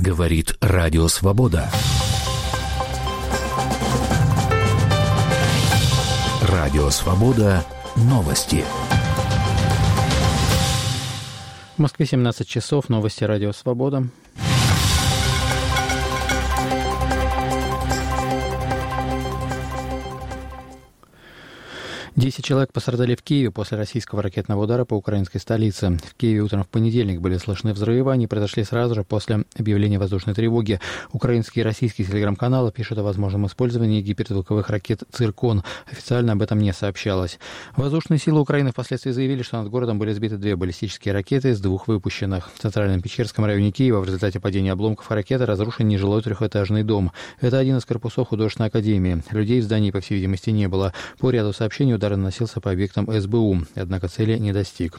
Говорит Радио Свобода. Радио Свобода. Новости. В Москве 17 часов. Новости Радио Свобода. Десять человек пострадали в Киеве после российского ракетного удара по украинской столице. В Киеве утром в понедельник были слышны взрывы. Они произошли сразу же после объявления воздушной тревоги. Украинские и российские телеграм-каналы пишут о возможном использовании гиперзвуковых ракет «Циркон». Официально об этом не сообщалось. Воздушные силы Украины впоследствии заявили, что над городом были сбиты 2 баллистические ракеты из 2 выпущенных. В центральном Печерском районе Киева в результате падения обломков ракеты разрушен нежилой 3-этажный дом. Это один из корпусов художественной академии. Людей в здании, по всей видимости, не было. По ряду сообщений удар наносился по объектам СБУ, однако цели не достиг.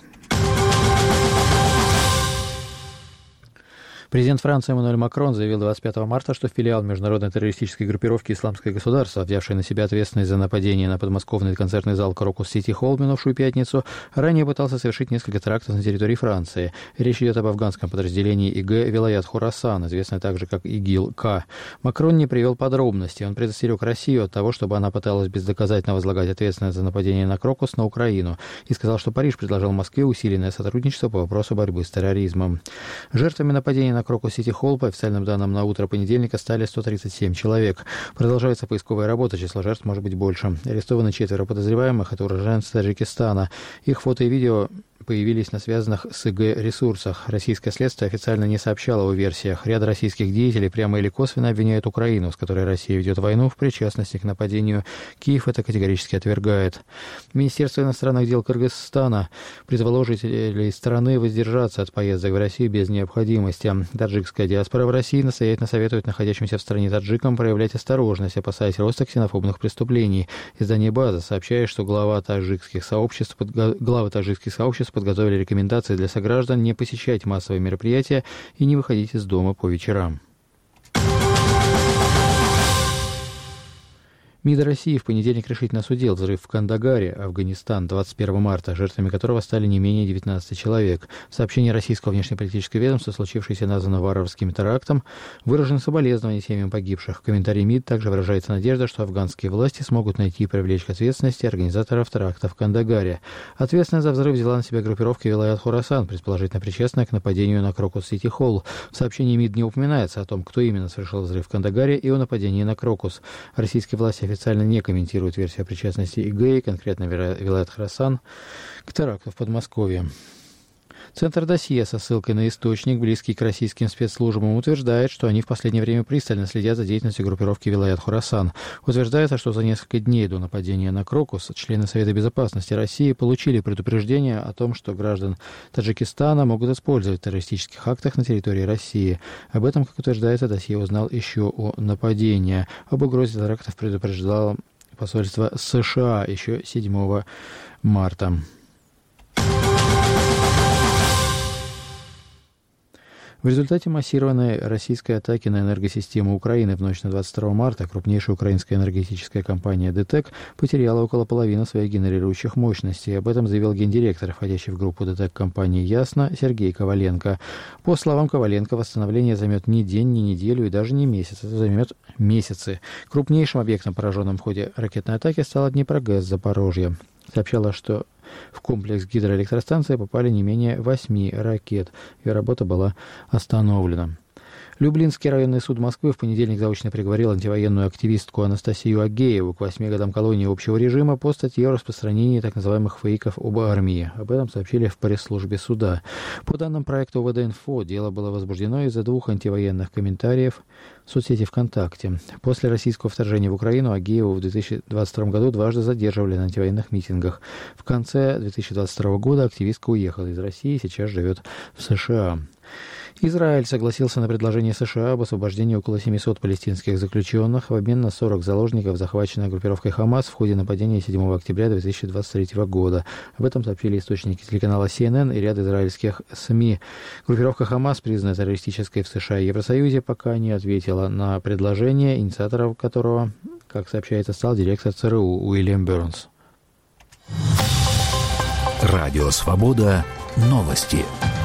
Президент Франции Эммануэль Макрон заявил 25 марта, что филиал международной террористической группировки «Исламское государство», взявший на себя ответственность за нападение на подмосковный концертный зал «Крокус Сити Холл» в минувшую пятницу, ранее пытался совершить несколько терактов на территории Франции. Речь идет об афганском подразделении ИГ «Вилаят Хорасан», известное также как ИГИЛ-К. Макрон не привел подробностей. Он предостерег Россию от того, чтобы она пыталась бездоказательно возлагать ответственность за нападение на «Крокус» на Украину, и сказал, что Париж предложил Москве усиленное сотрудничество по вопросу борьбы с терроризмом. Жертвами нападения на Крокус Сити Холл, по официальным данным, на утро понедельника стали 137 человек. Продолжается поисковая работа, число жертв может быть больше. Арестованы 4 подозреваемых, это уроженцы Таджикистана. Их фото и видео появились на связанных с ИГ ресурсах. Российское следствие официально не сообщало о версиях. Ряд российских деятелей прямо или косвенно обвиняют Украину, с которой Россия ведет войну, в причастности к нападению. Киев это категорически отвергает. Министерство иностранных дел Кыргызстана призвало жителей страны воздержаться от поездок в Россию без необходимости. Таджикская диаспора в России настоятельно советует находящимся в стране таджикам проявлять осторожность, опасаясь роста ксенофобных преступлений. Издание «База» сообщает, что главы таджикских сообществ подготовили рекомендации для сограждан не посещать массовые мероприятия и не выходить из дома по вечерам. МИД России в понедельник решительно осудил взрыв в Кандагаре, Афганистан, 21 марта, жертвами которого стали не менее 19 человек. В сообщении российского внешнеполитического ведомства случившееся названо варварским терактом. Выражены соболезнования семьям погибших. В комментарии МИД также выражается надежда, что афганские власти смогут найти и привлечь к ответственности организаторов теракта в Кандагаре. Ответственность за взрыв взяла на себя группировка «Вилаят Хорасан», предположительно причастная к нападению на Крокус Сити Холл. В сообщении МИД не упоминается о том, кто именно совершил взрыв в Кандагаре и о нападении на Крокус. Российские власти официально не комментируют версию о причастности ИГ, конкретно Вилаят Хорасан, к теракту в Подмосковье. Центр «Досье» со ссылкой на источник, близкий к российским спецслужбам, утверждает, что они в последнее время пристально следят за деятельностью группировки «Вилаят Хорасан». Утверждается, что за несколько дней до нападения на Крокус члены Совета безопасности России получили предупреждение о том, что граждан Таджикистана могут использовать в террористических актах на территории России. Об этом, как утверждается, «Досье» узнал еще о нападении. Об угрозе терактов предупреждало посольство США еще 7 марта. В результате массированной российской атаки на энергосистему Украины в ночь на 22 марта крупнейшая украинская энергетическая компания ДТЭК потеряла около половины своих генерирующих мощностей. Об этом заявил гендиректор, входящий в группу ДТЭК компании «Ясно», Сергей Коваленко. По словам Коваленко, восстановление займет не день, не неделю и даже не месяц. Это займет месяцы. Крупнейшим объектом, пораженным в ходе ракетной атаки, стала Днепрогэс Запорожье. Сообщалось, что в комплекс гидроэлектростанции попали не менее 8 ракет. Ее работа была остановлена. Люблинский районный суд Москвы в понедельник заочно приговорил антивоенную активистку Анастасию Агееву к 8 годам колонии общего режима по статье о распространении так называемых фейков об армии. Об этом сообщили в пресс-службе суда. По данным проекта ОВД-Инфо, дело было возбуждено из-за 2 антивоенных комментариев в соцсети ВКонтакте. После российского вторжения в Украину Агееву в 2022 году дважды задерживали на антивоенных митингах. В конце 2022 года активистка уехала из России и сейчас живет в США. Израиль согласился на предложение США об освобождении около 700 палестинских заключенных в обмен на 40 заложников, захваченных группировкой «Хамас» в ходе нападения 7 октября 2023 года. Об этом сообщили источники телеканала CNN и ряд израильских СМИ. Группировка «Хамас», признанная террористической в США и Евросоюзе, пока не ответила на предложение, инициатором которого, как сообщается, стал директор ЦРУ Уильям Бернс. Радио «Свобода». Новости.